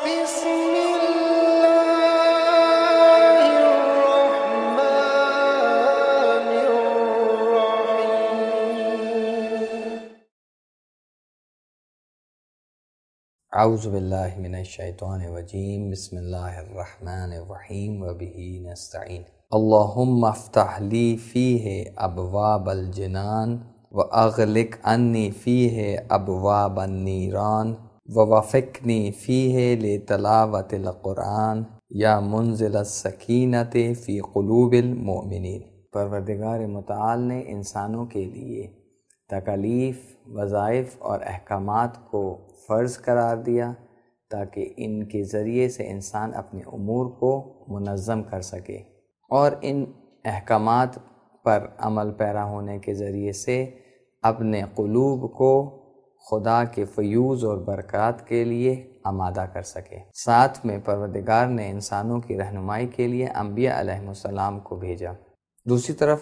بسم الله الرحمن الرحيم. اعوذ باللہ من الشیطان الرجیم. بسم اللہ الرحمن الرحیم وبہ نستعین. اللہم افتح لی فیہ ابواب الجنان واغلق عنی فیہ ابواب النیران ووفقنی فیہ لتلاوت القرآن یا منزل السکینۃ فی قلوب المؤمنین. پروردگار متعال نے انسانوں کے لیے تکالیف، وظائف اور احکامات کو فرض قرار دیا تاکہ ان کے ذریعے سے انسان اپنے امور کو منظم کر سکے، اور ان احکامات پر عمل پیرا ہونے کے ذریعے سے اپنے قلوب کو خدا کے فیوض اور برکات کے لیے آمادہ کر سکے. ساتھ میں پروردگار نے انسانوں کی رہنمائی کے لیے انبیاء علیہ السلام کو بھیجا. دوسری طرف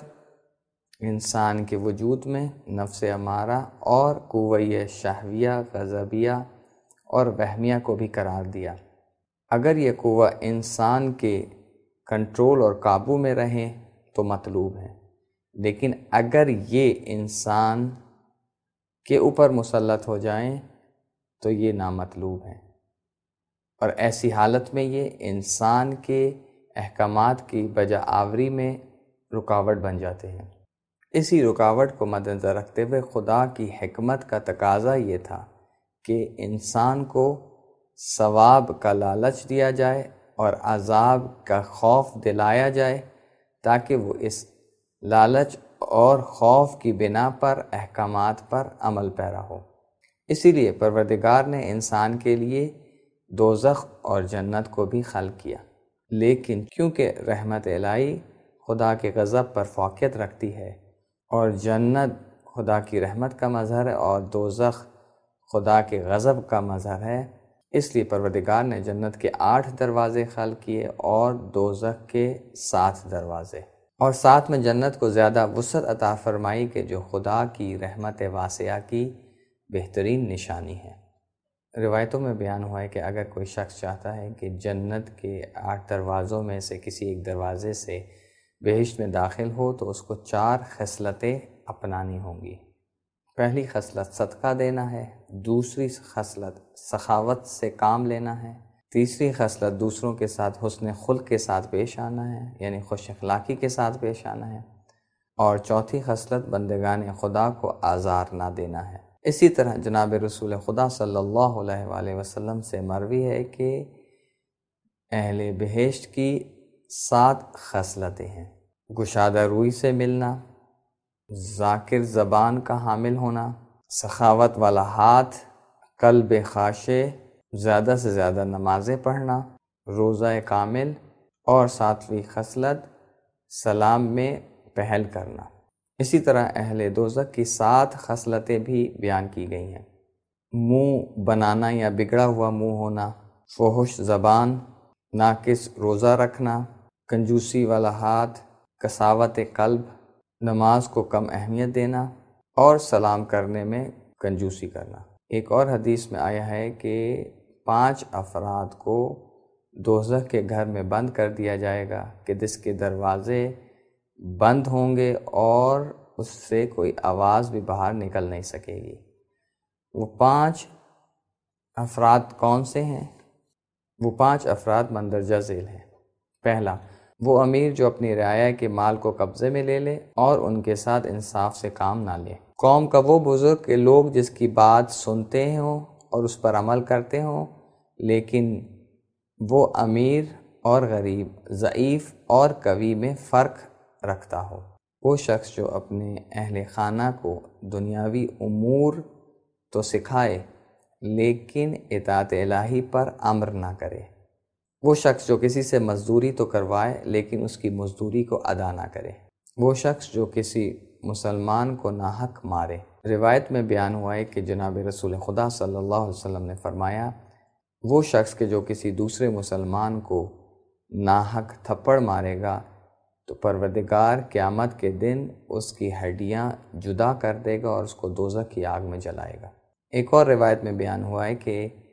انسان کے وجود میں نفس امارہ اور قوہ شہویہ، غضبیہ اور وہمیہ کو بھی قرار دیا. اگر یہ قوہ انسان کے کنٹرول اور قابو میں رہیں تو مطلوب ہے، لیکن اگر یہ انسان کے اوپر مسلط ہو جائیں تو یہ نامطلوب ہے، اور ایسی حالت میں یہ انسان کے احکامات کی بجا آوری میں رکاوٹ بن جاتے ہیں. اسی رکاوٹ کو مد نظر رکھتے ہوئے خدا کی حکمت کا تقاضا یہ تھا کہ انسان کو ثواب کا لالچ دیا جائے اور عذاب کا خوف دلایا جائے تاکہ وہ اس لالچ اور خوف کی بنا پر احکامات پر عمل پیرا ہو. اسی لیے پروردگار نے انسان کے لیے دوزخ اور جنت کو بھی خلق کیا، لیکن کیونکہ رحمت الہی خدا کے غضب پر فوقیت رکھتی ہے اور جنت خدا کی رحمت کا مظہر ہے اور دوزخ خدا کے غضب کا مظہر ہے، اس لیے پروردگار نے جنت کے 8 دروازے خلق کیے اور دوزخ کے 7 دروازے، اور ساتھ میں جنت کو زیادہ وسعت عطا فرمائی کہ جو خدا کی رحمت واسعہ کی بہترین نشانی ہے. روایتوں میں بیان ہوا ہے کہ اگر کوئی شخص چاہتا ہے کہ جنت کے 8 دروازوں میں سے کسی ایک دروازے سے بہشت میں داخل ہو تو اس کو 4 خصلتیں اپنانی ہوں گی. پہلی خصلت صدقہ دینا ہے، دوسری خصلت سخاوت سے کام لینا ہے، تیسری خصلت دوسروں کے ساتھ حسن خلق کے ساتھ پیش آنا ہے، یعنی خوش اخلاقی کے ساتھ پیش آنا ہے، اور چوتھی خصلت بندگان خدا کو آزار نہ دینا ہے. اسی طرح جناب رسول خدا صلی اللہ علیہ وآلہ وسلم سے مروی ہے کہ اہل بہشت کی 7 خصلتیں ہیں: گشادہ روی سے ملنا، ذاکر زبان کا حامل ہونا، سخاوت والا ہاتھ، قلب خاشع، زیادہ سے زیادہ نمازیں پڑھنا، روزہ کامل، اور 7ویں خصلت سلام میں پہل کرنا. اسی طرح اہل دوزخ کی 7 خصلتیں بھی بیان کی گئی ہیں: منہ بنانا یا بگڑا ہوا منہ ہونا، فحش زبان، ناقص روزہ رکھنا، کنجوسی والا ہاتھ، قساوت قلب، نماز کو کم اہمیت دینا، اور سلام کرنے میں کنجوسی کرنا. ایک اور حدیث میں آیا ہے کہ 5 افراد کو دوزخ کے گھر میں بند کر دیا جائے گا کہ جس کے دروازے بند ہوں گے اور اس سے کوئی آواز بھی باہر نکل نہیں سکے گی. وہ 5 افراد کون سے ہیں؟ وہ 5 افراد مندرجہ ذیل ہیں. پہلا، وہ امیر جو اپنی رعایا کے مال کو قبضے میں لے لے اور ان کے ساتھ انصاف سے کام نہ لے. قوم کا وہ بزرگ کہ لوگ جس کی بات سنتے ہوں اور اس پر عمل کرتے ہوں، لیکن وہ امیر اور غریب، ضعیف اور قوی میں فرق رکھتا ہو. وہ شخص جو اپنے اہل خانہ کو دنیاوی امور تو سکھائے لیکن اطاعت الہی پر امر نہ کرے. وہ شخص جو کسی سے مزدوری تو کروائے لیکن اس کی مزدوری کو ادا نہ کرے. وہ شخص جو کسی مسلمان کو ناحق مارے. روایت میں بیان ہوا ہے کہ جناب رسول خدا صلی اللہ علیہ وسلم نے فرمایا، وہ شخص کہ جو کسی دوسرے مسلمان کو ناحق تھپڑ مارے گا تو پروردگار قیامت کے دن اس کی ہڈیاں جدا کر دے گا اور اس کو دوزخ کی آگ میں جلائے گا. ایک اور روایت میں بیان ہوا ہے کہ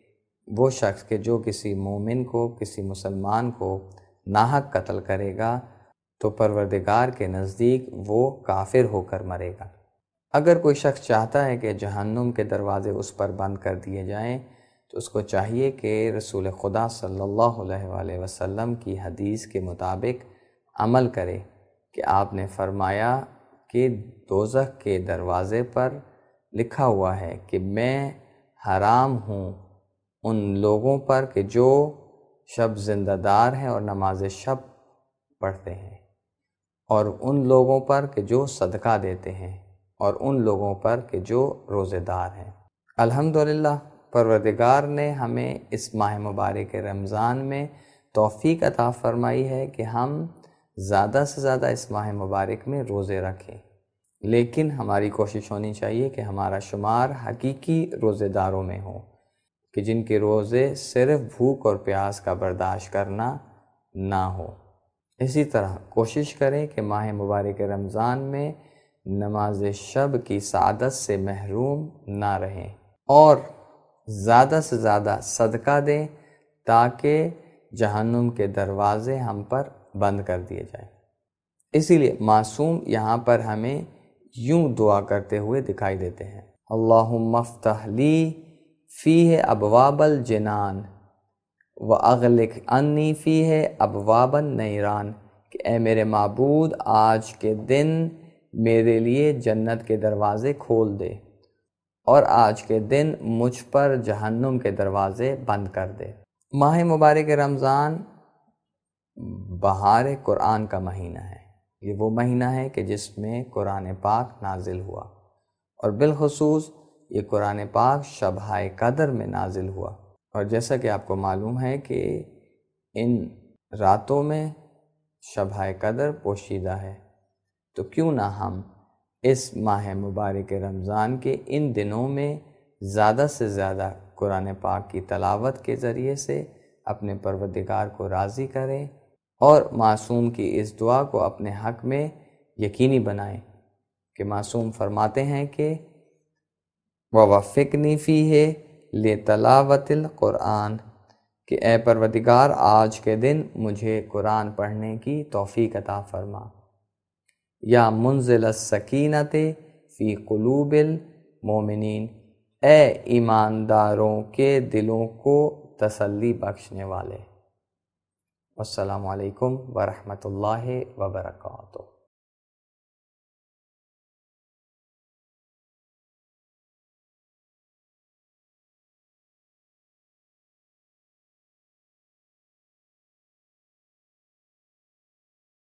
وہ شخص کہ جو کسی مومن کو، کسی مسلمان کو ناحق قتل کرے گا تو پروردگار کے نزدیک وہ کافر ہو کر مرے گا۔ اگر کوئی شخص چاہتا ہے کہ جہنم کے دروازے اس پر بند کر دیے جائیں تو اس کو چاہیے کہ رسول خدا صلی اللہ علیہ وآلہ وسلم کی حدیث کے مطابق عمل کرے کہ آپ نے فرمایا کہ دوزخ کے دروازے پر لکھا ہوا ہے کہ میں حرام ہوں ان لوگوں پر کہ جو شب زندہ دار ہیں اور نماز شب پڑھتے ہیں، اور ان لوگوں پر کہ جو صدقہ دیتے ہیں، اور ان لوگوں پر کہ جو روزے دار ہیں۔ الحمدللہ پروردگار نے ہمیں اس ماہ مبارک رمضان میں توفیق عطا فرمائی ہے کہ ہم زیادہ سے زیادہ اس ماہ مبارک میں روزے رکھیں، لیکن ہماری کوشش ہونی چاہیے کہ ہمارا شمار حقیقی روزے داروں میں ہو، کہ جن کے روزے صرف بھوک اور پیاس کا برداشت کرنا نہ ہو۔ اسی طرح کوشش کریں کہ ماہ مبارک رمضان میں نماز شب کی سعادت سے محروم نہ رہیں، اور زیادہ سے زیادہ صدقہ دیں تاکہ جہنم کے دروازے ہم پر بند کر دیے جائیں۔ اسی لیے معصوم یہاں پر ہمیں یوں دعا کرتے ہوئے دکھائی دیتے ہیں، اللہم افتح لی فیہ ابواب الجنان واغلق عنی فیہ ابواب النیران، کہ اے میرے معبود آج کے دن میرے لیے جنت کے دروازے کھول دے، اور آج کے دن مجھ پر جہنم کے دروازے بند کر دے۔ ماہ مبارک رمضان بہار قرآن کا مہینہ ہے۔ یہ وہ مہینہ ہے کہ جس میں قرآن پاک نازل ہوا، اور بالخصوص یہ قرآن پاک شبہ قدر میں نازل ہوا، اور جیسا کہ آپ کو معلوم ہے کہ ان راتوں میں شبہ قدر پوشیدہ ہے، تو کیوں نہ ہم اس ماہ مبارک رمضان کے ان دنوں میں زیادہ سے زیادہ قرآن پاک کی تلاوت کے ذریعے سے اپنے پروردگار کو راضی کریں، اور معصوم کی اس دعا کو اپنے حق میں یقینی بنائیں کہ معصوم فرماتے ہیں کہ وَوَفِّقْنِي فِيهِ لِتَلَاوَةِ الْقُرْآنِ، کہ اے پروردگار آج کے دن مجھے قرآن پڑھنے کی توفیق عطا فرما، یا منزل السکینۃ فی قلوب المومنین، اے ایمانداروں کے دلوں کو تسلی بخشنے والے۔ السلام علیکم ورحمۃ اللہ وبرکاتہ۔